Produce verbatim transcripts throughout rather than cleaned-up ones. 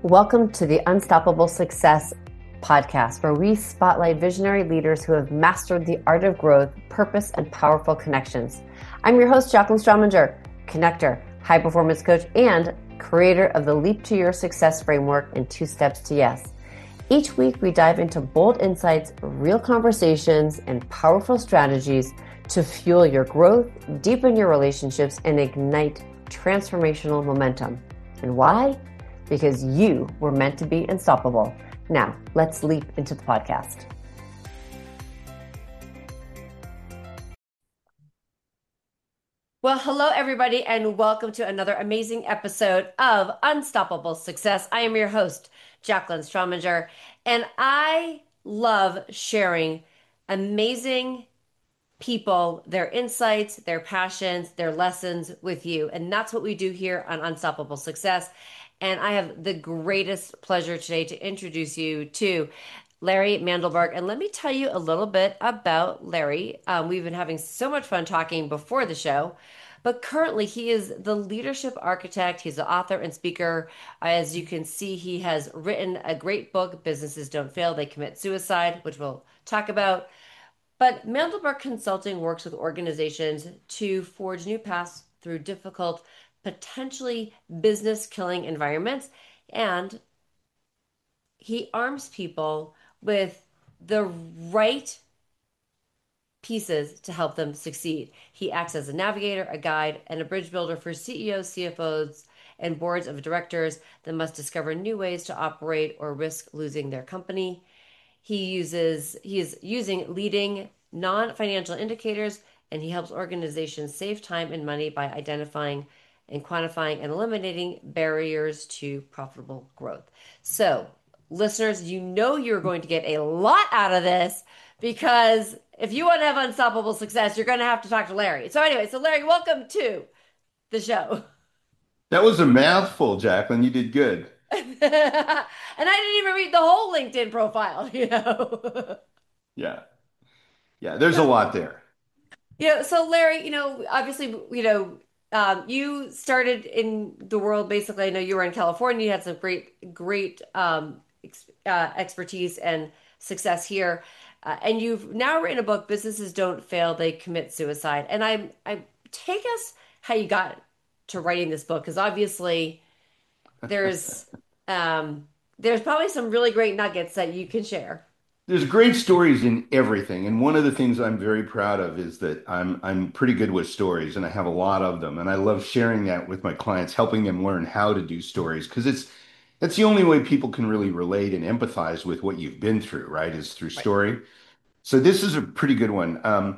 Welcome to the Unstoppable Success podcast, where we spotlight visionary leaders who have mastered the art of growth, purpose, and powerful connections. I'm your host, Jacqueline Strominger, connector, high performance coach, and creator of the Leap to Your Success framework and Two Steps to Yes. Each week, we dive into bold insights, real conversations, and powerful strategies to fuel your growth, deepen your relationships, and ignite transformational momentum. And why? Because you were meant to be unstoppable. Now, let's leap into the podcast. Well, hello, everybody, and welcome to another amazing episode of Unstoppable Success. I am your host, Jacqueline Strominger, and I love sharing amazing people, their insights, their passions, their lessons with you. And that's what we do here on Unstoppable Success. And I have the greatest pleasure today to introduce you to Larry Mandelberg. And let me tell you a little bit about Larry. Um, we've been having so much fun talking before the show. But currently, he is the leadership architect. He's an author and speaker. As you can see, he has written a great book, Businesses Don't Fail, They Commit Suicide, which we'll talk about. But Mandelberg Consulting works with organizations to forge new paths through difficult, potentially business killing environments. And he arms people with the right pieces to help them succeed. He acts as a navigator, a guide, and a bridge builder for C E Os, C F Os, and boards of directors that must discover new ways to operate or risk losing their company. He uses he is using leading non-financial indicators, and he helps organizations save time and money by identifying and quantifying and eliminating barriers to profitable growth. So, listeners, you know you're going to get a lot out of this because if you want to have unstoppable success, you're going to have to talk to Larry. So anyway, so Larry, welcome to the show. That was a mouthful, Jacqueline. You did good. And I didn't even read the whole LinkedIn profile, you know. Yeah. Yeah. There's a lot there. You know, so Larry, you know, obviously, you know, um, you started in the world basically. I know you were in California. You had some great, great um, ex uh, expertise and success here, uh, and you've now written a book, "Businesses Don't Fail, They Commit Suicide." And I, I take us how you got to writing this book, because obviously there's, um, there's probably some really great nuggets that you can share. There's great stories in everything. And one of the things I'm very proud of is that I'm I'm pretty good with stories and I have a lot of them. And I love sharing that with my clients, helping them learn how to do stories because it's that's the only way people can really relate and empathize with what you've been through, right? Is through Right. story. So this is a pretty good one. Um,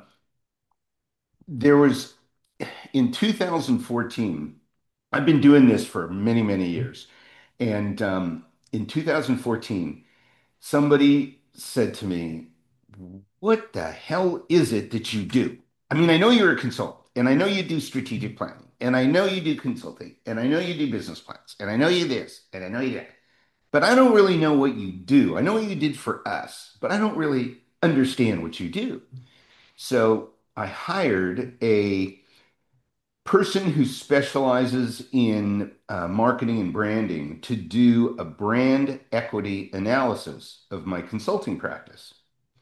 there was in two thousand fourteen, I've been doing this for many, many years. And um, in two thousand fourteen, somebody said to me, "What the hell is it that you do? I mean, I know you're a consultant, and I know you do strategic planning, and I know you do consulting, and I know you do business plans, and I know you this, and I know you that. But I don't really know what you do. I know what you did for us, but I don't really understand what you do." So I hired a person who specializes in uh, marketing and branding to do a brand equity analysis of my consulting practice.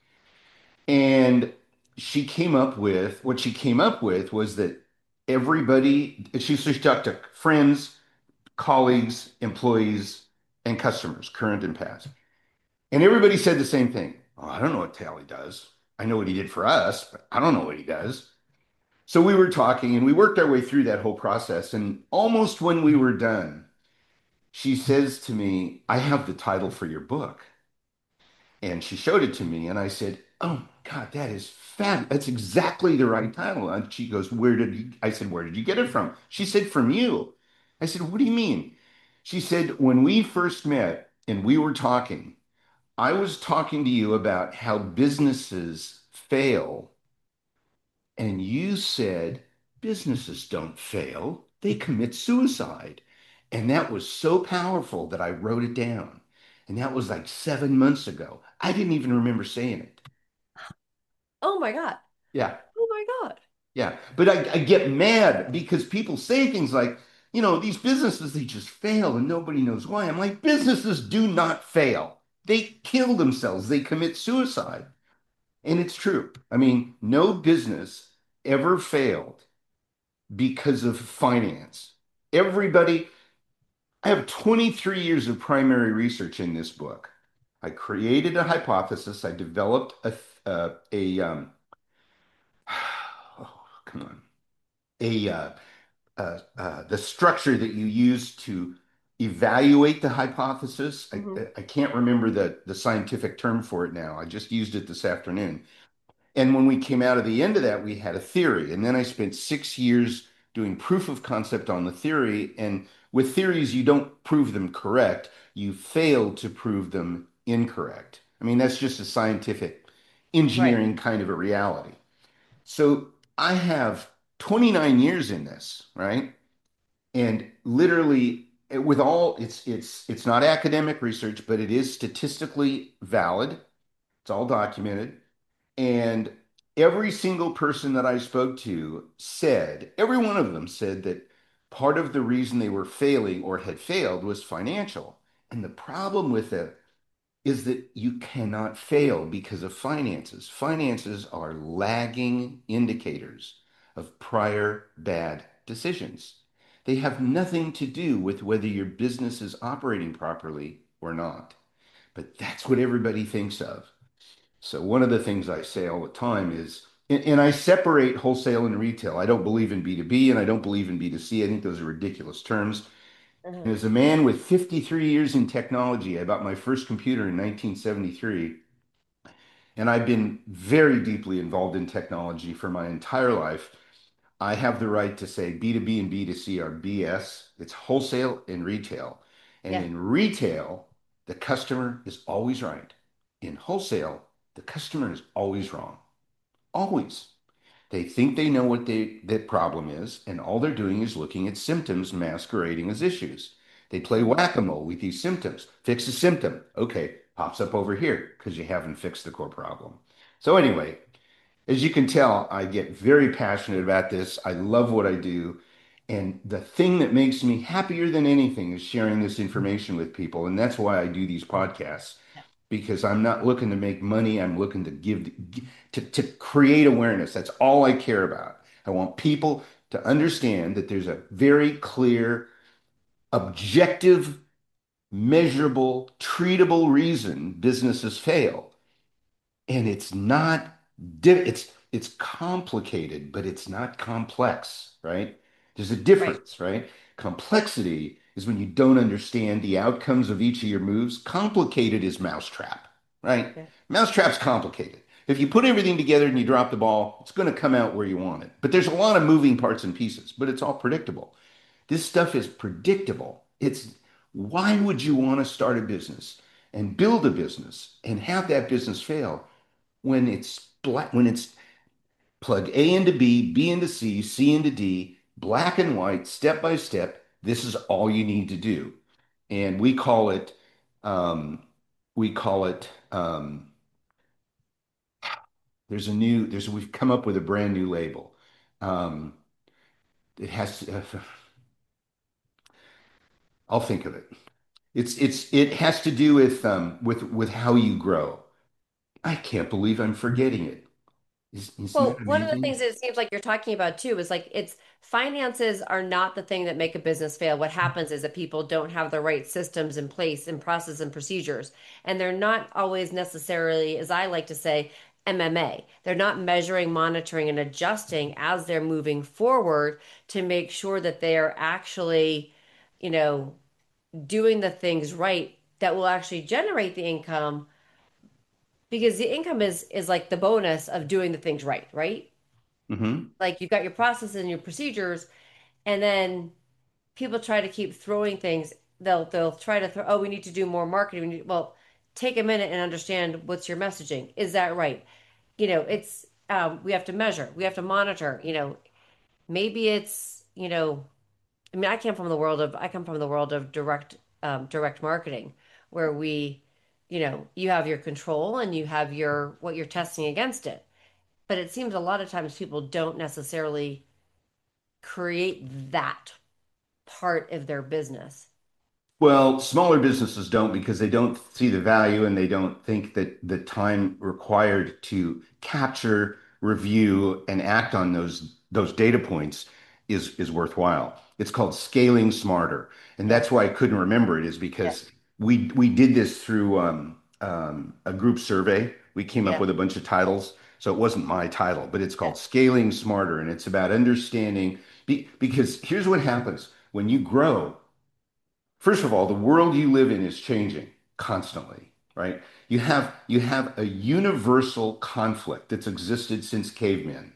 And she came up with what she came up with was that everybody, she, so she talked to friends, colleagues, employees, and customers, current and past. And everybody said the same thing. "Oh, I don't know what Tally does. I know what he did for us, but I don't know what he does." So we were talking and we worked our way through that whole process. And almost when we were done, she says to me, "I have the title for your book." And she showed it to me. And I said, "Oh, God, that is fab. That's exactly the right title." And she goes, "Where did you?" I said, "Where did you get it from?" She said, "From you." I said, "What do you mean?" She said, "When we first met and we were talking, I was talking to you about how businesses fail. And you said businesses don't fail, they commit suicide." And that was so powerful that I wrote it down. And that was like seven months ago. I didn't even remember saying it. Oh my God. Yeah, Oh my God. yeah. But I, I get mad because people say things like, you know, these businesses, they just fail and nobody knows why. I'm like, businesses do not fail. They kill themselves, they commit suicide. And it's true. I mean, no business ever failed because of finance. Everybody, I have twenty-three years of primary research in this book. I created a hypothesis. I developed a, uh, a um, oh, come on, a uh, uh, uh, the structure that you use to evaluate the hypothesis. I, Hmm. I can't remember the, the scientific term for it now. I just used it this afternoon. And when we came out of the end of that, we had a theory. And then I spent six years doing proof of concept on the theory. And with theories, you don't prove them correct, you fail to prove them incorrect. I mean, that's just a scientific Right. engineering kind of a reality. So I have twenty-nine years in this, right? And literally with all it's it's it's not academic research, but it is statistically valid. It's all documented. And every single person that I spoke to said, every one of them said that part of the reason they were failing or had failed was financial. And the problem with it is that you cannot fail because of finances. Finances are lagging indicators of prior bad decisions. They have nothing to do with whether your business is operating properly or not. But that's what everybody thinks of. So one of the things I say all the time is, and, and I separate wholesale and retail. I don't believe in B two B and I don't believe in B two C. I think those are ridiculous terms. And Hmm. as a man with fifty-three years in technology, I bought my first computer in nineteen seventy-three, and I've been very deeply involved in technology for my entire life. I have the right to say B two B and B two C are B S. It's wholesale and retail. And Yeah. in retail, the customer is always right. In wholesale, the customer is always wrong. Always. They think they know what they, the problem is, and all they're doing is looking at symptoms masquerading as issues. They play Hmm. whack-a-mole with these symptoms. Fix a symptom. Okay, pops up over here because you haven't fixed the core problem. So anyway, as you can tell, I get very passionate about this. I love what I do. And the thing that makes me happier than anything is sharing this information with people. And that's why I do these podcasts, because I'm not looking to make money. I'm looking to give, to, to create awareness. That's all I care about. I want people to understand that there's a very clear, objective, measurable, treatable reason businesses fail. And it's not, it's it's complicated, but it's not complex, right? There's a Right. difference, right? Complexity is when you don't understand the outcomes of each of your moves. Complicated is mousetrap, right? Yeah. Mousetrap's complicated. If you put everything together and you drop the ball, it's going to come out where you want it. But there's a lot of moving parts and pieces, but it's all predictable. This stuff is predictable. It's why would you want to start a business and build a business and have that business fail when it's black, when it's plug A into B, B into C, C into D, black and white, step by step. This is all you need to do. And we call it, um, we call it, um, there's a new, there's, we've come up with a brand new label. Um, it has, uh, I'll think of it. It's, it's, it has to do with, um, with, with how you grow. I can't believe I'm forgetting it. Is, isn't that Well, one of the amazing? things that it seems like you're talking about too is like it's finances are not the thing that make a business fail. What happens is that people don't have the right systems in place and process and procedures, and they're not always necessarily, as I like to say, M M A. They're not measuring, monitoring, and adjusting as they're moving forward to make sure that they are actually, you know, doing the things right that will actually generate the income because the income is is like the bonus of doing the things right, right? Hmm. Like you've got your processes and your procedures, and then people try to keep throwing things. They'll they'll try to throw, oh, we need to do more marketing. We need, well, take a minute and understand what's your messaging. Is that right? You know, it's um, we have to measure, we have to monitor. You know, maybe it's you know, I mean, I came from the world of I come from the world of direct um, direct marketing, where we, you know, you have your control and you have your what you're testing against it. But it seems a lot of times people don't necessarily create that. part of their business. Well, smaller businesses don't because they don't see the value and they don't think that the time required to capture, review, and act on those those data points is is worthwhile. It's called scaling smarter, and Yeah, that's why I couldn't remember it is yeah, because we we did this through um, um, a group survey. We came up yeah, with a bunch of titles, so it wasn't my title, but it's yeah. called scaling smarter, and it's about understanding be, because here's what happens when you grow. First of all, the world you live in is changing constantly, right? You have you have a universal conflict that's existed since cavemen.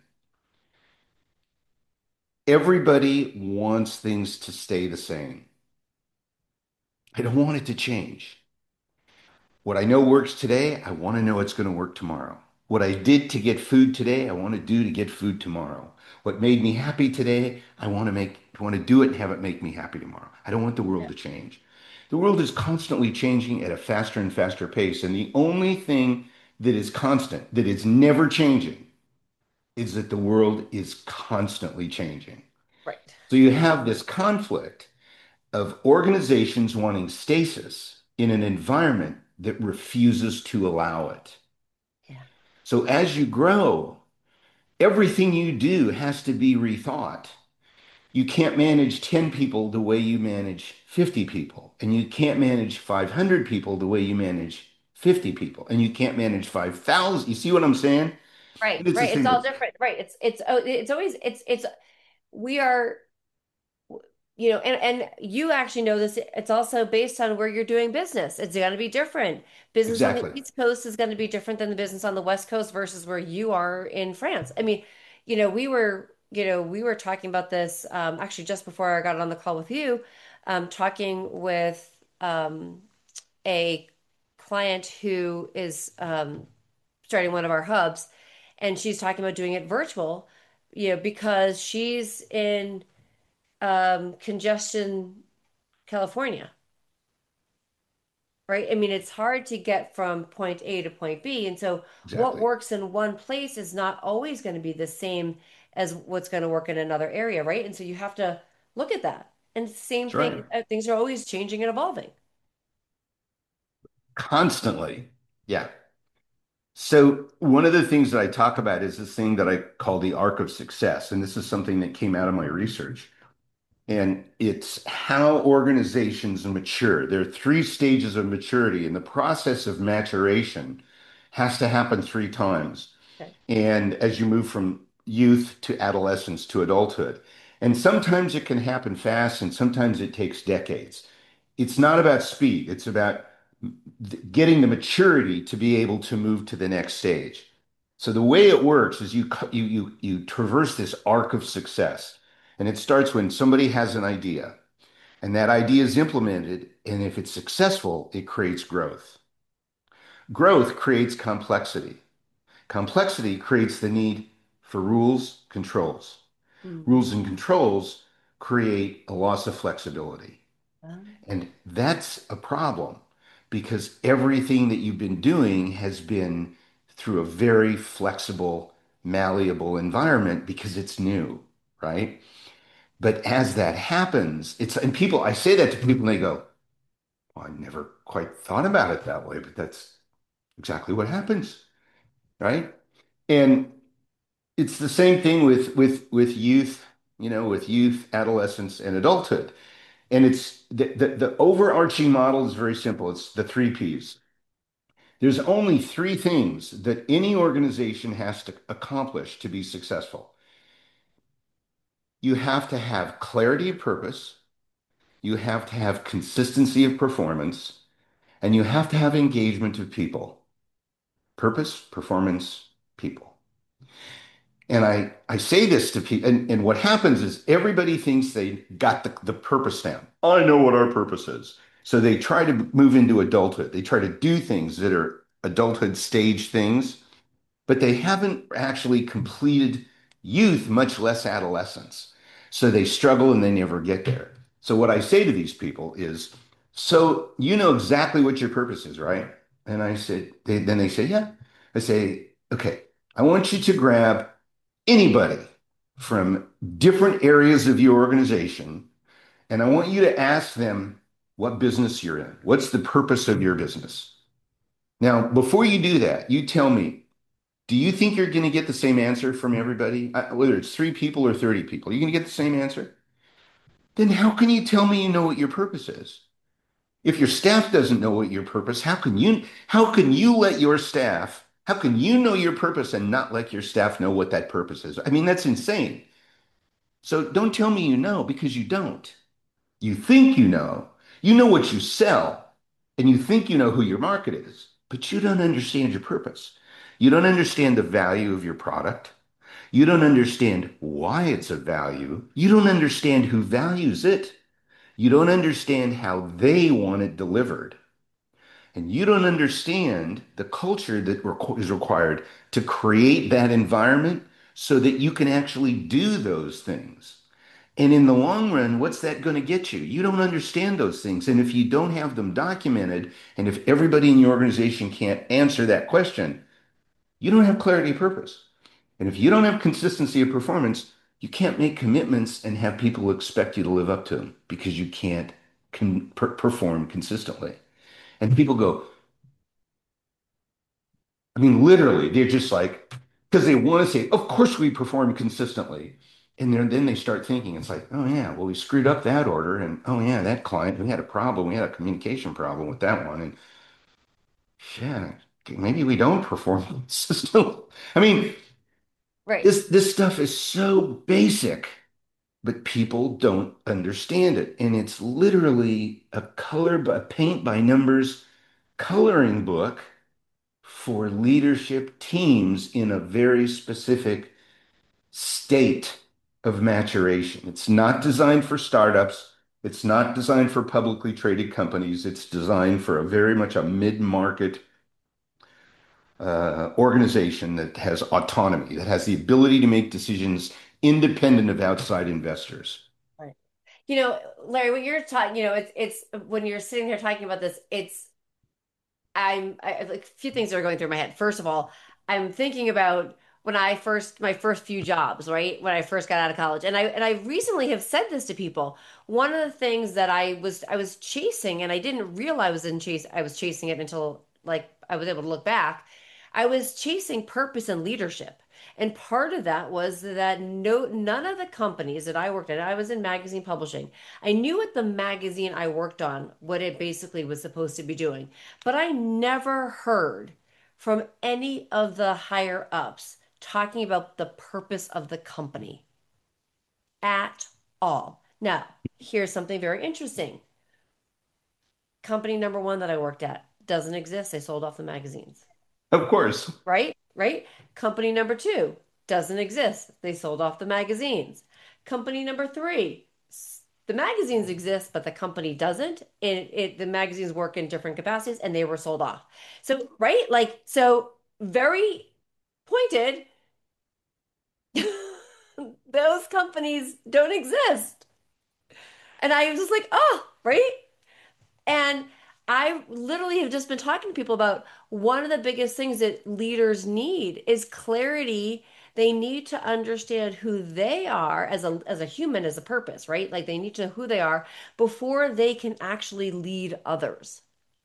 Everybody wants things to stay the same. I don't want it to change. What I know works today, I want to know it's going to work tomorrow. What I did to get food today, I want to do to get food tomorrow. What made me happy today, I want to make want to do it and have it make me happy tomorrow. I don't want the world Yeah. to change. The world is constantly changing at a faster and faster pace, and the only thing that is constant, that is never changing, is that the world is constantly changing. Right. So you have this conflict of organizations wanting stasis in an environment that refuses to allow it. Yeah. So as you grow, everything you do has to be rethought. You can't manage ten people the way you manage fifty people, and you can't manage five hundred people the way you manage fifty people, and you can't manage five thousand. You see what I'm saying? Right, And it's the right. It's same all with different. Right. It's it's oh, it's always it's it's we are, you know, and and you actually know this. It's also based on where you're doing business. It's going to be different. Business on the exactly. East Coast is going to be different than the business on the West Coast versus where you are in France. I mean, you know, we were, you know, we were talking about this um, actually just before I got on the call with you, um, talking with um, a client who is um, starting one of our hubs, and she's talking about doing it virtual, you know, because she's in um, congestion, California, right? I mean, it's hard to get from point A to point B. And so what Exactly. works in one place is not always going to be the same as what's going to work in another area, right? And so you have to look at that. And same That's right. thing, uh, things are always changing and evolving. Constantly. Yeah. So one of the things that I talk about is this thing that I call the arc of success. And this is something that came out of my research. And it's how organizations mature. There are three stages of maturity, and the process of maturation has to happen three times. Okay. And as you move from youth to adolescence to adulthood. And sometimes it can happen fast, and sometimes it takes decades. It's not about speed, it's about getting the maturity to be able to move to the next stage. So the way it works is you you you you traverse this arc of success. And it starts when somebody has an idea and that idea is implemented. And if it's successful, it creates growth. Growth creates complexity. Complexity creates the need for rules, controls. Hmm. Rules and controls create a loss of flexibility. Um, And that's a problem because everything that you've been doing has been through a very flexible, malleable environment because it's new, right? But as that happens, it's, and people, I say that to people and they go, well, I never quite thought about it that way, but that's exactly what happens, right? And it's the same thing with with with youth, you know, with youth, adolescence, and adulthood. And it's the, the, the overarching model is very simple. It's the three P's. There's only three things that any organization has to accomplish to be successful. You have to have clarity of purpose, you have to have consistency of performance, and you have to have engagement of people. Purpose, performance, people. And I, I say this to people, and, and what happens is everybody thinks they got the, the purpose down. I know what our purpose is. So they try to move into adulthood. They try to do things that are adulthood stage things, but they haven't actually completed youth, much less adolescence. So they struggle and they never get there. So what I say to these people is, so you know exactly what your purpose is, right? And I said, they, then they say, yeah. I say, okay, I want you to grab anybody from different areas of your organization And I want you to ask them what business you're in. What's the purpose of your business? Now, before you do that, you tell me, do you think you're going to get the same answer from everybody? Uh, Whether it's three people or thirty people, you're going to get the same answer? Then how can you tell me you know what your purpose is? If your staff doesn't know what your purpose, how can you how can you let your staff, how can you know your purpose and not let your staff know what that purpose is? I mean, that's insane. So don't tell me you know because you don't. You think you know. You know what you sell, and you think you know who your market is, but you don't understand your purpose. You don't understand the value of your product. You don't understand why it's of value. You don't understand who values it. You don't understand how they want it delivered. And you don't understand the culture that requ- is required to create that environment so that you can actually do those things. And in the long run, what's that going to get you? You don't understand those things. And if you don't have them documented, and if everybody in your organization can't answer that question, you don't have clarity of purpose. And if you don't have consistency of performance, you can't make commitments and have people expect you to live up to them because you can't con per perform consistently. And people go, I mean, literally, they're just like, because they want to say, of course we perform consistently. And then, then they start thinking, it's like, oh yeah, well, we screwed up that order. And oh yeah, that client, we had a problem. We had a communication problem with that one. And yeah, maybe we don't perform consistently. I mean, Right. this this stuff is so basic, but people don't understand it. And it's literally a color, a paint by numbers coloring book for leadership teams in a very specific state of maturation. It's not designed for startups. It's not designed for publicly traded companies. It's designed for a very much a mid-market uh, organization that has autonomy, that has the ability to make decisions independent of outside investors. Right. You know, Larry, when you're talking, you know, it's it's when you're sitting here talking about this, it's I'm I, like a few things are going through my head. First of all, I'm thinking about when I first my first few jobs, right? When I first got out of college. And I and I recently have said this to people. One of the things that I was I was chasing and I didn't realize I was in chase I was chasing it until like I was able to look back. I was chasing purpose and leadership. And part of that was that no none of the companies that I worked at, I was in magazine publishing. I knew what the magazine I worked on, what it basically was supposed to be doing. But I never heard from any of the higher ups talking about the purpose of the company at all. Now, here's something very interesting. Company number one that I worked at doesn't exist. They sold off the magazines, Of course. right? Right? Company number two doesn't exist. They sold off the magazines. Company number three, the magazines exist, but the company doesn't. And it, the magazines work in different capacities and they were sold off. So, right? Like, so very pointed, those companies don't exist. And I was just like, oh, right? And I literally have just been talking to people about one of the biggest things that leaders need is clarity. They need to understand who they are as a as a human, as a purpose, right? Like they need to know who they are before they can actually lead others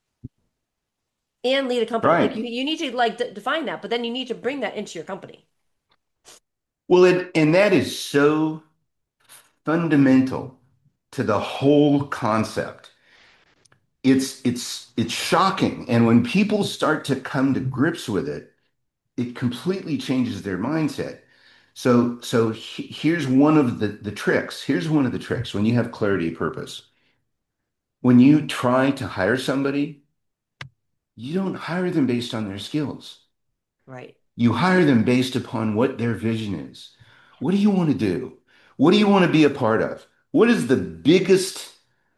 and lead a company. Like you, Right. you need to like d define that, but then you need to bring that into your company. Well, it, and that is so fundamental to the whole concept. It's it's it's shocking. And when people start to come to grips with it, it completely changes their mindset. So so he- here's one of the the tricks. Here's one of the tricks when you have clarity of purpose. When you try to hire somebody, you don't hire them based on their skills. Right. You hire them based upon what their vision is. What do you want to do? What do you want to be a part of? What is the biggest,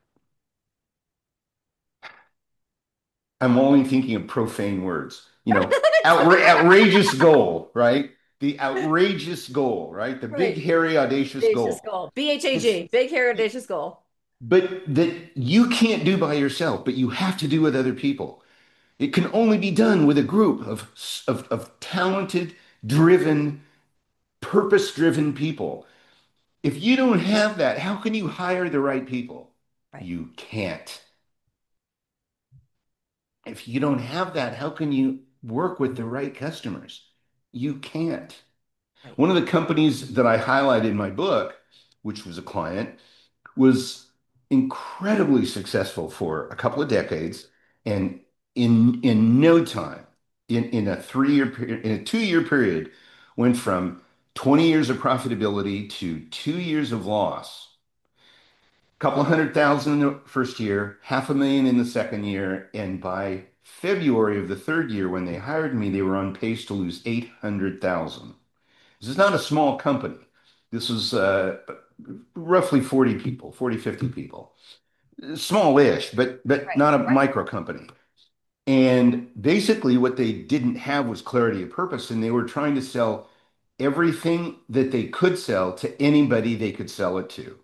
I'm only thinking of profane words, you know, outra outrageous goal, right? The outrageous goal, right? The big, Right. hairy, audacious Audacious goal. goal. It's, B H A G. Big hair audacious goal. but that you can't do by yourself, but you have to do with other people. It can only be done with a group of, of, of talented, driven, purpose-driven people. If you don't have that, how can you hire the right people? Right. You can't. If you don't have that, how can you work with the right customers? You can't. Right. One of the companies that I highlight in my book, which was a client, was incredibly successful for a couple of decades, and in in no time, in in a three-year period, in a two-year period, went from twenty years of profitability to two years of loss. A couple of hundred thousand in the first year, half a million in the second year, and by February of the third year, when they hired me, they were on pace to lose eight hundred thousand. This is not a small company. This was uh, roughly forty people, forty, fifty people. Small-ish, but but Right. not a micro company. And basically what they didn't have was clarity of purpose, and they were trying to sell everything that they could sell to anybody they could sell it to.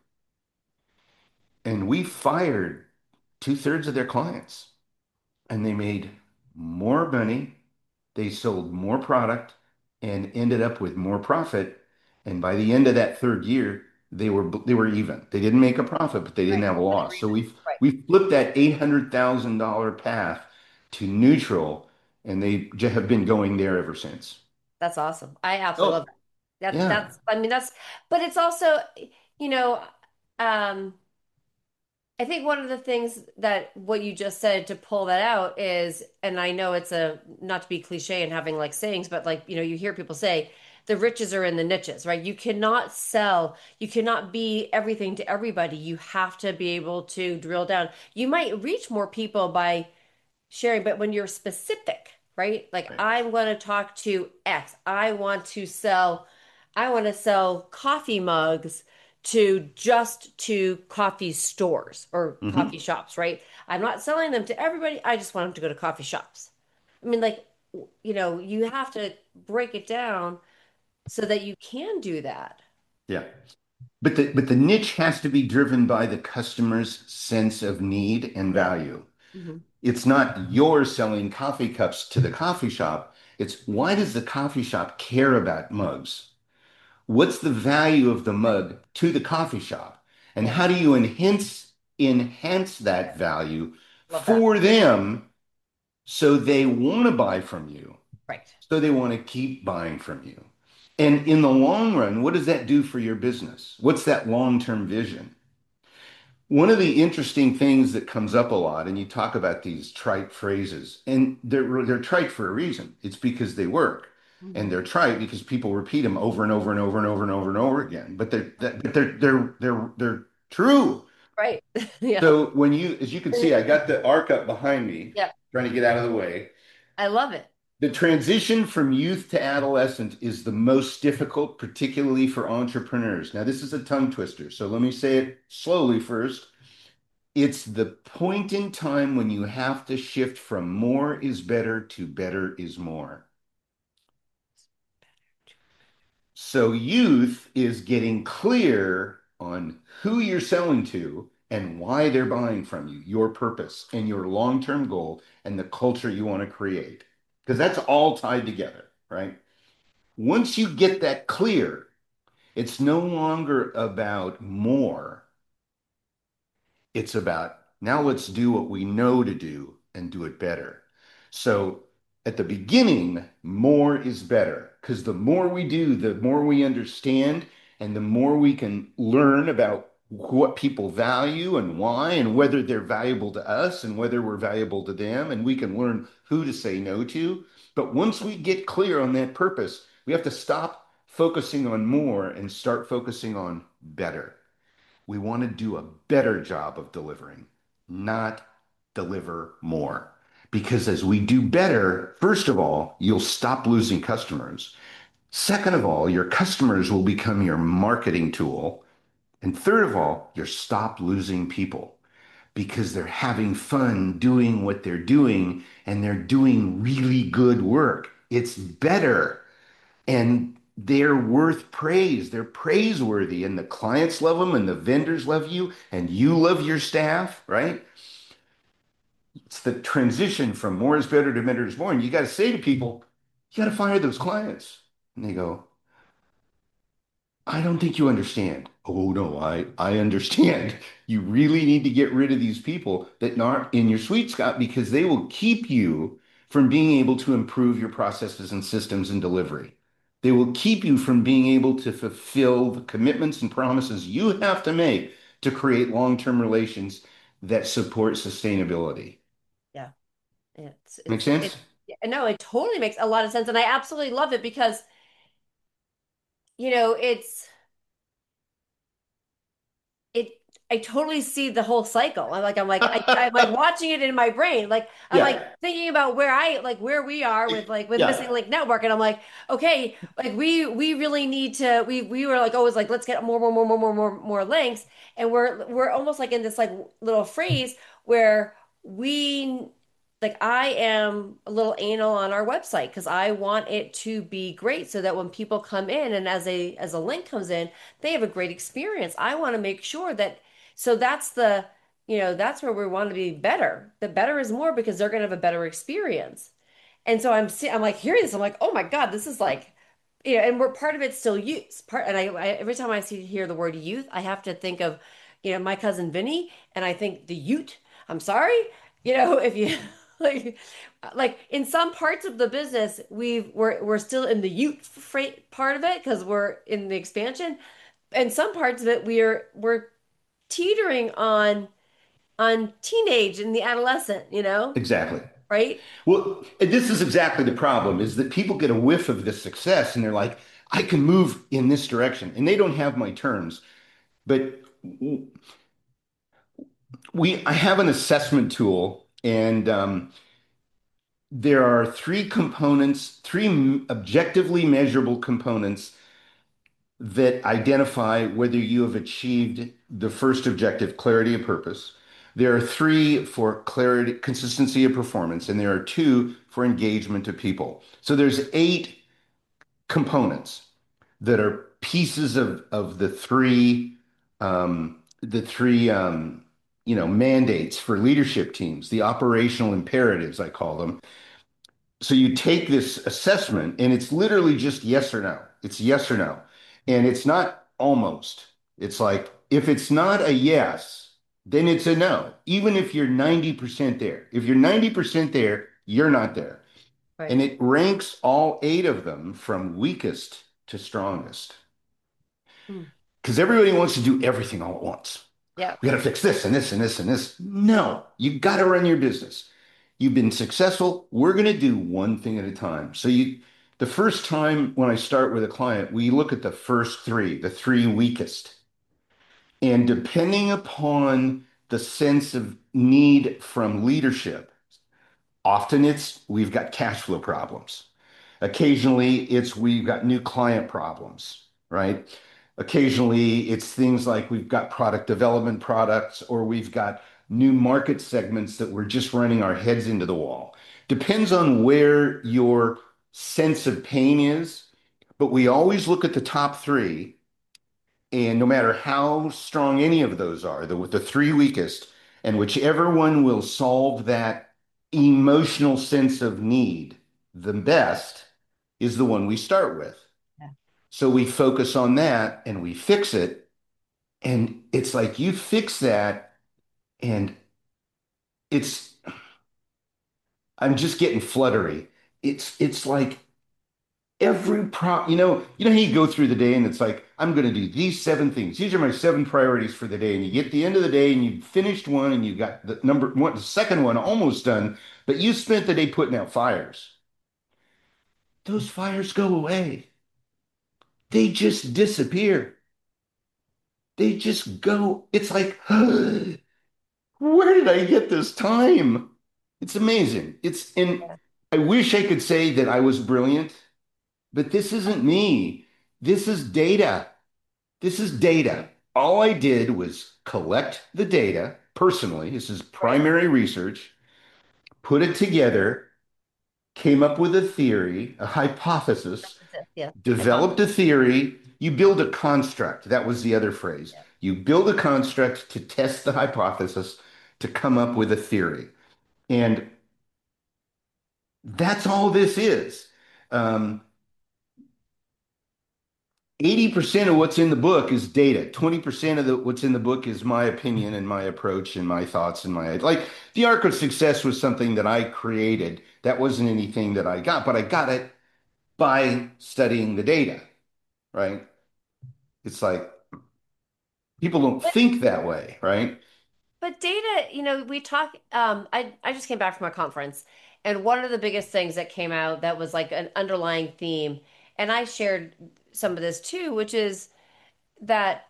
And we fired two-thirds of their clients, and they made more money. They sold more product and ended up with more profit. And by the end of that third year, they were they were even. They didn't make a profit, but they didn't Right. have a But they were loss. So even. we Right. we flipped that eight hundred thousand dollars path to neutral, and they j- have been going there ever since. That's awesome. I absolutely love Oh, that. That yeah, that's I mean that's but it's also, you know, um I think one of the things that what you just said to pull that out is, and I know it's a not to be cliche and having like sayings, but like, you know, you hear people say the riches are in the niches, right? You cannot sell, you cannot be everything to everybody. You have to be able to drill down. You might reach more people by sharing, but when you're specific, right? Like right. I'm going to talk to X. I want to sell, I want to sell coffee mugs to just to coffee stores or coffee Hmm. shops, right? I'm not selling them to everybody. I just want them to go to coffee shops. I mean, like, you know, you have to break it down so that you can do that. Yeah. But the but the niche has to be driven by the customer's sense of need and Yeah. value. Hmm. It's not you're selling coffee cups to the coffee shop. It's why does the coffee shop care about mugs? What's the value of the Right. mug to the coffee shop? And Yeah. how do you enhance enhance that value Love that. for them so they want to buy from you, Right. so they want to keep buying from you? And in the long run, what does that do for your business? What's that long-term vision? One of the interesting things that comes up a lot, and you talk about these trite phrases, and they're they're trite for a reason. It's because they work, Hmm. and they're trite because people repeat them over and over and over and over and over and over again. But they're that, but they're they're they're they're true. Right. Yeah. So when you, as you can see, I got the arc up behind me, Yeah. trying to get out of the way. I love it. The transition from youth to adolescent is the most difficult, particularly for entrepreneurs. Now, this is a tongue twister, so let me say it slowly first. It's the point in time when you have to shift from more is better to better is more. So youth is getting clear on who you're selling to and why they're buying from you, your purpose and your long-term goal and the culture you want to create. Because that's all tied together, right? Once you get that clear, it's no longer about more. It's about now let's do what we know to do and do it better. So at the beginning, more is better because the more we do, the more we understand and the more we can learn about what people value and why and whether they're valuable to us and whether we're valuable to them. And we can learn who to say no to. But once we get clear on that purpose, we have to stop focusing on more and start focusing on better. We want to do a better job of delivering, not deliver more. Because as we do better, first of all, you'll stop losing customers. Second of all, your customers will become your marketing tool. And third of all, you'll stop losing people because they're having fun doing what they're doing and they're doing really good work. It's better and they're worth praise. They're praiseworthy, and the clients love them, and the vendors love you, and you love your staff, right? It's the transition from more is better to better is more. And you got to say to people, you got to fire those clients. And they go, I don't think you understand. Oh no, I I understand. You really need to get rid of these people that aren't in your sweet spot because they will keep you from being able to improve your processes and systems and delivery. They will keep you from being able to fulfill the commitments and promises you have to make to create long-term relations that support sustainability. Yeah. It's Make it's sense? it no, it totally makes a lot of sense. And I absolutely love it because, you know, it's it I totally see the whole cycle. I'm like I'm like I, I'm like watching it in my brain. Like I'm like Yeah, thinking about where I like where we are with like with Missing yeah, Link Network, and I'm like, okay, like we we really need to we we were like always like let's get more more more more more more more links, and we're we're almost like in this like little phrase where we like I am a little anal on our website because I want it to be great so that when people come in and as a as a link comes in they have a great experience. I want to make sure that, so that's the, you know, that's where we want to be better. The better is more because they're going to have a better experience. And so I'm see, I'm like hearing this, I'm like, oh my God, this is like, you know, and we're part of it's still youth. Part, and I, I every time I see hear the word youth, I have to think of, you know, my cousin Vinny, and I think the Ute. I'm sorry, you know, if you like, like in some parts of the business, we've we're we're still in the Ute freight part of it because we're in the expansion, and some parts of it we're we're teetering on on teenage and the adolescent, you know, exactly. right? Well, this is exactly the problem is that people get a whiff of this success and they're like, I can move in this direction. And they don't have my terms. But we, I have an assessment tool, and um, there are three components, three m- objectively measurable components that identify whether you have achieved the first objective, clarity of purpose. There are three for clarity, consistency of performance, and there are two for engagement of people. So there's eight components that are pieces of of the three um, the three um, you know mandates for leadership teams, the operational imperatives I call them. So you take this assessment, and it's literally just yes or no. It's yes or no, and it's not almost. It's like if it's not a yes, then it's a no. Even if you're ninety percent there, if you're ninety percent there, you're not there. And Right. it ranks all eight of them from weakest to strongest. Hmm. Because everybody wants to do everything all at once. Yeah. We got to fix this and this and this and this. No, you got to run your business. You've been successful. We're going to do one thing at a time. So you, the first time when I start with a client, we look at the first three, the three weakest. And depending upon the sense of need from leadership, often it's we've got cash flow problems. Occasionally, it's we've got new client problems, right? Occasionally, it's things like we've got product development products or we've got new market segments that we're just running our heads into the wall. Depends on where your sense of pain is, but we always look at the top three, and no matter how strong any of those are, the, the three weakest, and whichever one will solve that emotional sense of need the best is the one we start with. Yeah. So we focus on that and we fix it. And it's like you fix that, and it's, I'm just getting fluttery. It's, it's like every pro, you know, you know how you go through the day and it's like, I'm going to do these seven things. These are my seven priorities for the day. And you get to the end of the day and you finished one and you got the number one, the second one almost done, but you spent the day putting out fires. Those fires go away. They just disappear. They just go. It's like, where did I get this time? It's amazing. It's, and Yeah. I wish I could say that I was brilliant, but this isn't me. This is data. This is data. All I did was collect the data personally. This is Right. primary research, put it together, came up with a theory, a hypothesis, Yeah. developed a Hypothesis. theory. You build a construct. That was the other phrase. Yeah. You build a construct to test the hypothesis to come up with a theory. And that's all this is. Um, eighty percent of what's in the book is data. twenty percent of the, what's in the book is my opinion and my approach and my thoughts and my, like the Arc of Success was something that I created. That wasn't anything that I got, but I got it by studying the data, right? It's like people don't But think that way, right? but data, you know, we talk um I I just came back from a conference, and one of the biggest things that came out that was like an underlying theme, and I shared some of this too, which is that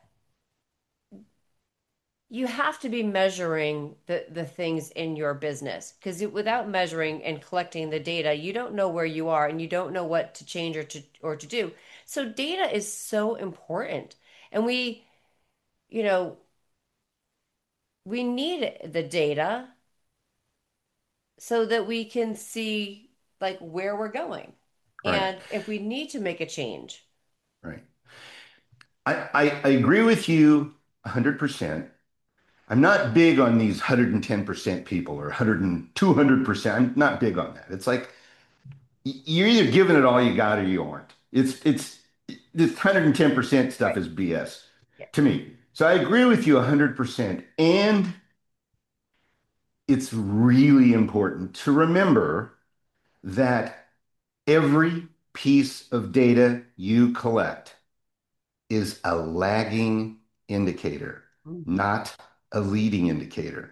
you have to be measuring the the things in your business, because without measuring and collecting the data, you don't know where you are and you don't know what to change or to or to do. So data is so important. And we, you know, we need the data so that we can see like where we're going Right, and if we need to make a change. right. I, I, I agree with you one hundred percent. I'm not big on these one hundred ten percent people or one hundred and two hundred percent. I'm not big on that. It's like you're either giving it all you got or you aren't. It's it's this one hundred ten percent stuff Right. is B S Yeah. to me. So I agree with you one hundred percent. And it's really important to remember that every piece of data you collect is a lagging indicator, Mhm. not a leading indicator.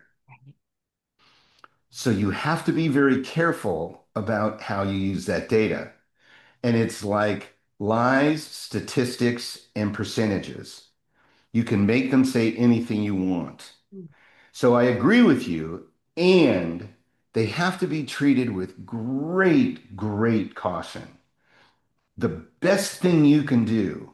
So you have to be very careful about how you use that data. And it's like lies, statistics, and percentages. You can make them say anything you want. So I agree with you. And they have to be treated with great, great caution. The best thing you can do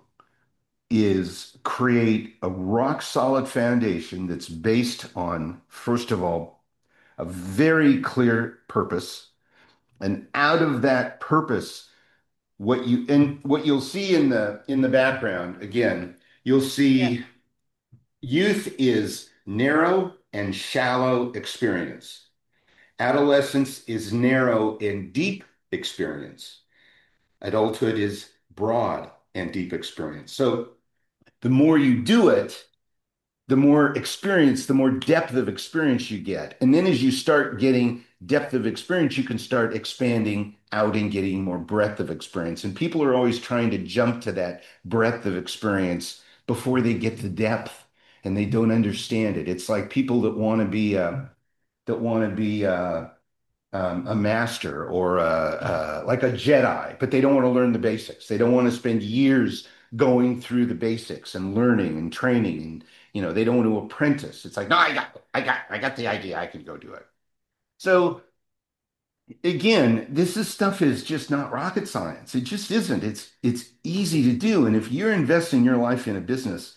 is create a rock solid foundation that's based on, first of all, a very clear purpose. And out of that purpose, what you and what you'll see in the in the background, again, you'll Yeah. see youth is narrow and shallow experience. Adolescence is narrow and deep experience. Adulthood is broad and deep experience. So the more you do it, the more experience, the more depth of experience you get. And then as you start getting depth of experience, you can start expanding out and getting more breadth of experience. And people are always trying to jump to that breadth of experience before they get the depth, and they don't understand it. It's like people that want to be uh, that want to be uh, um, a master or a, uh, like a Jedi, but they don't want to learn the basics. They don't want to spend years going through the basics and learning and training, and you know they don't want to apprentice. It's like, no, I got, I got, I got the idea. I can go do it. So again, this is stuff is just not rocket science. It just isn't. It's it's easy to do. And if you're investing your life in a business,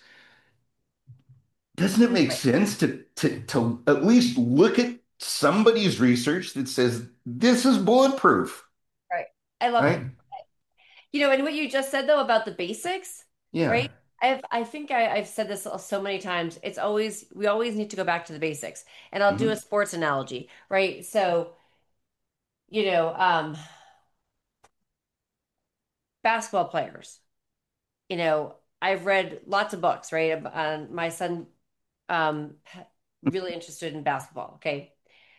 doesn't it make Right. sense to to to at least look at somebody's research that says this is bulletproof, Right. I love right? it. You know, and what you just said though about the basics, Yeah. right? I've I think I, I've said this so many times. It's always we always need to go back to the basics. And I'll do a Mhm. sports analogy, right? So, you know, um, basketball players. You know, I've read lots of books, right? Um, my son um really interested in basketball, okay?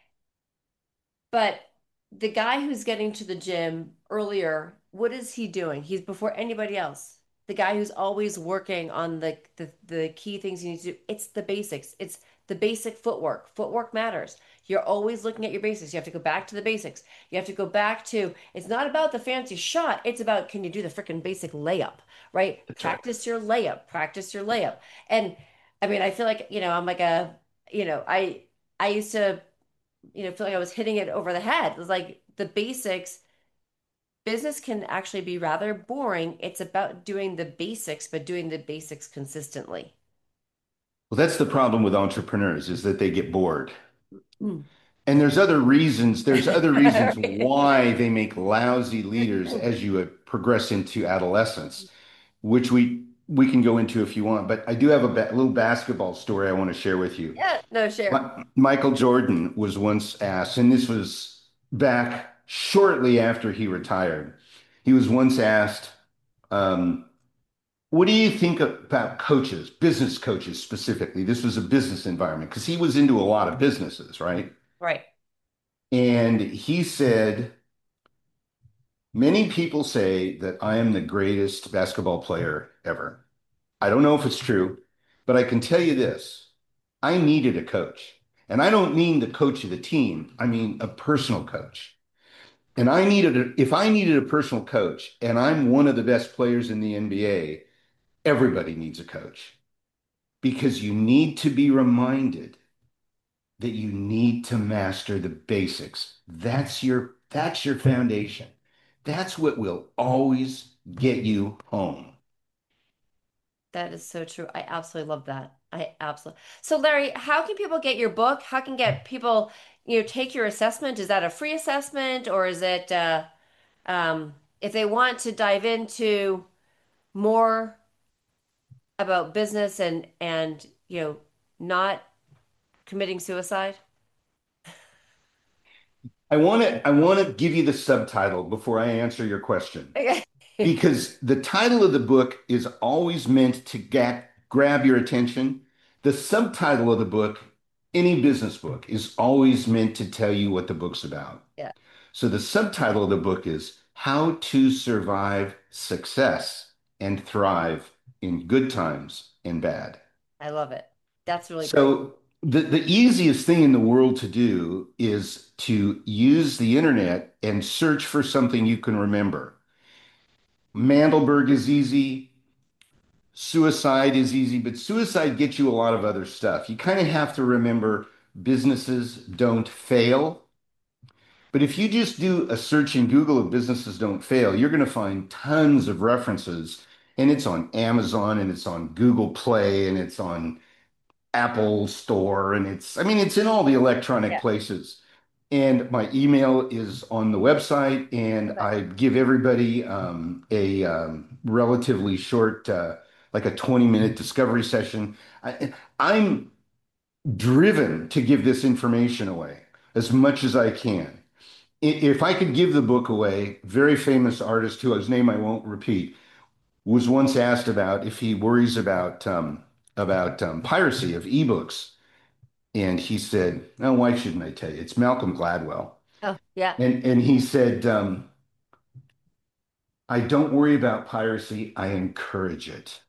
But the guy who's getting to the gym earlier, what is he doing? He's before anybody else. The guy who's always working on the the, the key things you need to do. It's the basics. It's the basic footwork. Footwork matters. You're always looking at your basics. You have to go back to the basics. You have to go back to, it's not about the fancy shot. It's about, can you do the freaking basic layup, right? That's right. Practice your layup. Practice your layup. And I mean, I feel like, you know, I'm like a, you know, I I used to, you know, feel like I was hitting it over the head. It was like the basics. Business can actually be rather boring. It's about doing the basics, but doing the basics consistently. Well, that's the problem with entrepreneurs is that they get bored. Mm. And there's other reasons, there's other reasons why they make lousy leaders as you uh, progress into adolescence, which we we can go into if you want. But I do have a ba little basketball story I want to share with you. Yeah, no, share. Mi- Michael Jordan was once asked, and this was back shortly after he retired. He was once asked, um, what do you think about coaches, business coaches specifically? This was a business environment because he was into a lot of businesses, right? Right. And he said, many people say that I am the greatest basketball player ever. I don't know if it's true, but I can tell you this. I needed a coach. And I don't mean the coach of the team. I mean a personal coach. And I needed a, if I needed a personal coach and I'm one of the best players in the N B A, everybody needs a coach because you need to be reminded that you need to master the basics. That's your that's your foundation. That's what will always get you home. That is so true. I absolutely love that. I absolutely. So, Larry, how can people get your book? How can get people, you know, take your assessment? Is that a free assessment or is it uh um if they want to dive into more about business and and you know, not committing suicide? I want to I want to give you the subtitle before I answer your question Okay. because the title of the book is always meant to ga grab your attention. The subtitle of the book, any business book, is always meant to tell you what the book's about. Yeah, So the subtitle of the book is How to Survive Success and Thrive in Good Times and Bad. I love it. That's really great. So the, the easiest thing in the world to do is to use the internet and search for something you can remember. Mandelberg is easy, suicide is easy, but suicide gets you a lot of other stuff. You kind of have to remember businesses don't fail. But if you just do a search in Google of businesses don't fail, you're going to find tons of references. And it's on Amazon and it's on Google Play and it's on Apple Store and it's, I mean, it's in all the electronic Yeah. places. And my email is on the website, and Okay. I give everybody um, a um, relatively short, uh, like a twenty minute discovery session. I, I'm driven to give this information away as much as I can. If I could give the book away, very famous artist whose name I won't repeat was once asked about if he worries about um, about um, piracy of ebooks, and he said, "No, why shouldn't I tell you? It's Malcolm Gladwell." Oh, yeah. And and he said, um, "I don't worry about piracy. I encourage it.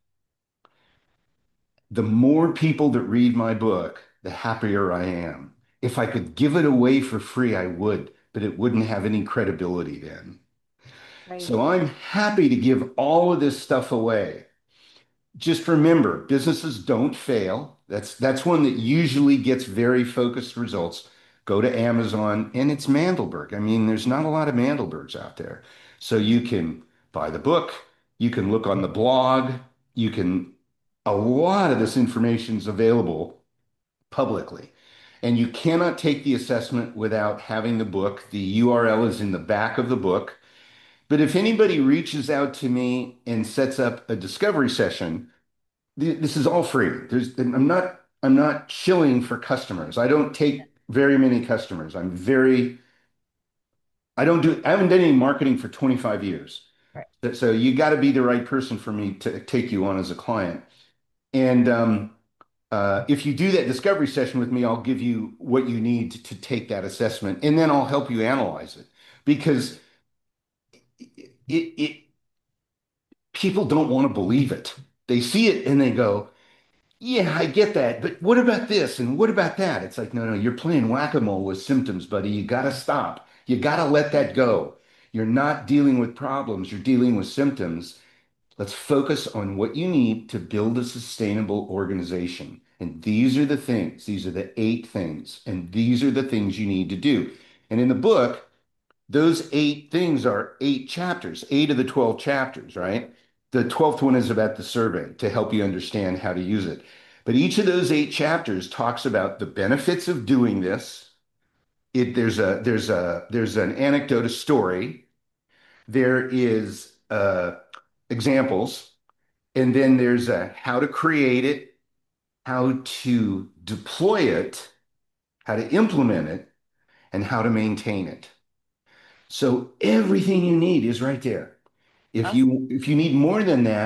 The more people that read my book, the happier I am. If I could give it away for free, I would, but it wouldn't have any credibility then." Right. So I'm happy to give all of this stuff away. Just remember, businesses don't fail. That's that's one that usually gets very focused results. Go to Amazon and it's Mandelberg. I mean, there's not a lot of Mandelbergs out there. So you can buy the book, you can look on the blog, you can a lot of this information is available publicly. And you cannot take the assessment without having the book. The U R L is in the back of the book. But if anybody reaches out to me and sets up a discovery session, this is all free. There's, I'm not, I'm not shilling for customers. I don't take very many customers. I'm very, I don't do, I haven't done any marketing for twenty-five years. Right. So you got to be the right person for me to take you on as a client. And um, uh, if you do that discovery session with me, I'll give you what you need to, to take that assessment, and then I'll help you analyze it because it, it, people don't want to believe it. They see it and they go, yeah, I get that, but what about this and what about that? It's like, no, no, you're playing whack-a-mole with symptoms, buddy. You got to stop. You got to let that go. You're not dealing with problems, you're dealing with symptoms. Let's focus on what you need to build a sustainable organization. And these are the things, these are the eight things, and these are the things you need to do. And in the book, those eight things are eight chapters, eight of the twelve chapters, right? The twelfth one is about the survey to help you understand how to use it. But each of those eight chapters talks about the benefits of doing this. It, there's a there's a there's an anecdote, a story. There is uh, examples, and then there's a how to create it, how to deploy it, how to implement it, and how to maintain it. So everything you need is right there. If Awesome. you if you need more than that,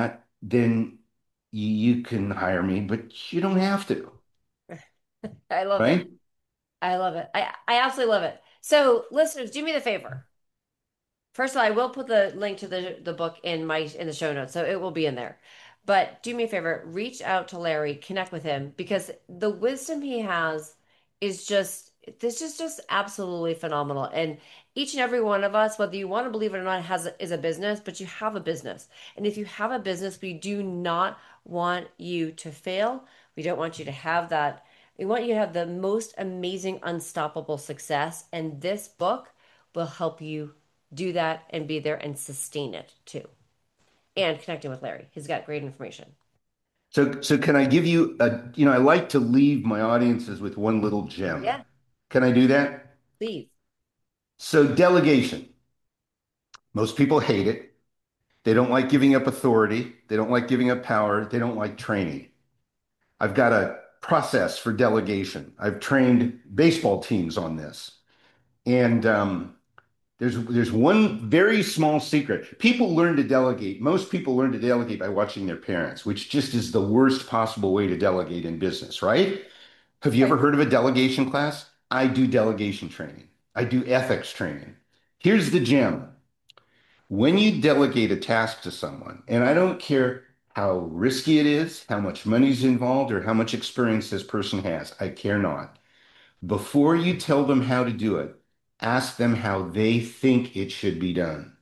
then you, you can hire me, but you don't have to, I love it. right? I love it. I, I absolutely love it. So, listeners, do me the favor. First of all, I will put the link to the the book in my in the show notes, so it will be in there. But do me a favor, reach out to Larry, connect with him because the wisdom he has is just this is just absolutely phenomenal. And each and every one of us, whether you want to believe it or not, has is a business, but you have a business. And if you have a business, we do not want you to fail. We don't want you to have that. We want you to have the most amazing, unstoppable success. And this book will help you do that and be there and sustain it too. And connecting with Larry. He's got great information. So, so can I give you a, you know, I like to leave my audiences with one little gem. Yeah, Can I do that? please. So delegation. Most people hate it. They don't like giving up authority. They don't like giving up power. They don't like training. I've got a process for delegation. I've trained baseball teams on this. And um, there's there's one very small secret. People learn to delegate. Most people learn to delegate by watching their parents, which just is the worst possible way to delegate in business, right? Have you ever Right. heard of a delegation class? I do delegation training. I do ethics training. Here's the gem. When you delegate a task to someone, and I don't care how risky it is, how much money's involved, or how much experience this person has, I care not. Before you tell them how to do it, ask them how they think it should be done.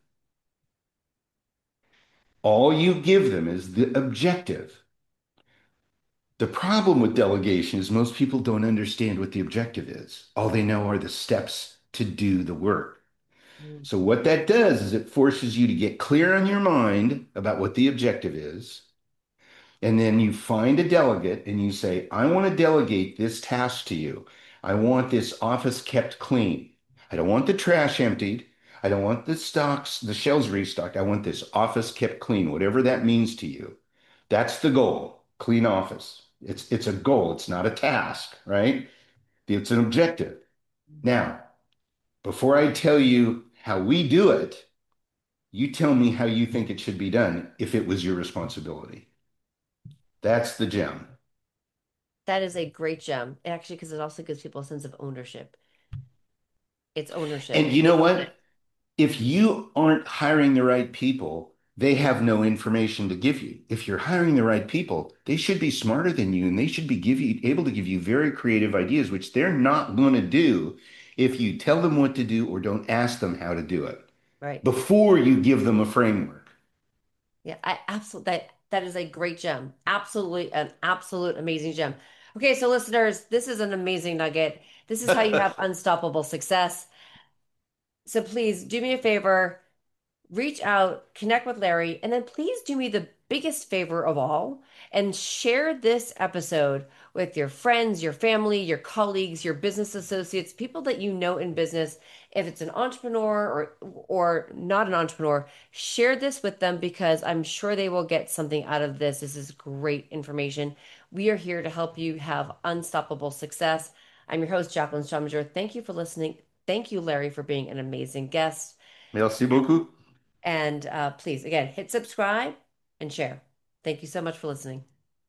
All you give them is the objective. The problem with delegation is most people don't understand what the objective is. All they know are the steps to do the work. Mm. So what that does is it forces you to get clear on your mind about what the objective is. And then you find a delegate and you say, I want to delegate this task to you. I want this office kept clean. I don't want the trash emptied. I don't want the stocks, the shelves restocked. I want this office kept clean, whatever that means to you. That's the goal. Clean office. It's it's a goal. It's not a task, right? It's an objective. Now, before I tell you how we do it, you tell me how you think it should be done if it was your responsibility. That's the gem. That is a great gem. Actually, because it also gives people a sense of ownership. It's ownership. And you know what? If you aren't hiring the right people, they have no information to give you. If you're hiring the right people, they should be smarter than you and they should be give you, able to give you very creative ideas, which they're not going to do if you tell them what to do or don't ask them how to do it Right. before you give them a framework. Yeah, I absolutely that that is a great gem. Absolutely an absolute amazing gem. Okay, so listeners, this is an amazing nugget. This is how you have unstoppable success. So please do me a favor, reach out, connect with Larry, and then please do me the biggest favor of all and share this episode with your friends, your family, your colleagues, your business associates, people that you know in business. If it's an entrepreneur or or not an entrepreneur, share this with them because I'm sure they will get something out of this. This is great information. We are here to help you have unstoppable success. I'm your host, Jacqueline Strominger. Thank you for listening. Thank you, Larry, for being an amazing guest. Merci beaucoup. And uh, please, again, hit subscribe and share. Thank you so much for listening.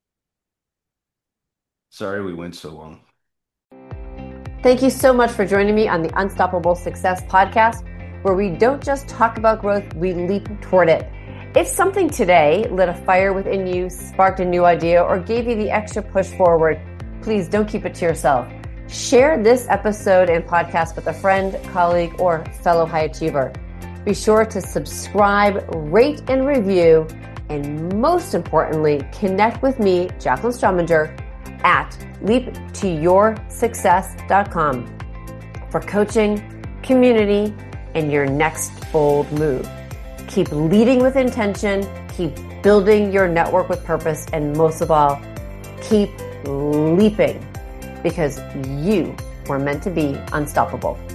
Sorry we went so long. Thank you so much for joining me on the Unstoppable Success Podcast, where we don't just talk about growth, we leap toward it. If something today lit a fire within you, sparked a new idea, or gave you the extra push forward, please don't keep it to yourself. Share this episode and podcast with a friend, colleague, or fellow high achiever. Be sure to subscribe, rate, and review, and most importantly, connect with me, Jacqueline Strominger, at leap to your success dot com for coaching, community, and your next bold move. Keep leading with intention, keep building your network with purpose, and most of all, keep leaping because you were meant to be unstoppable.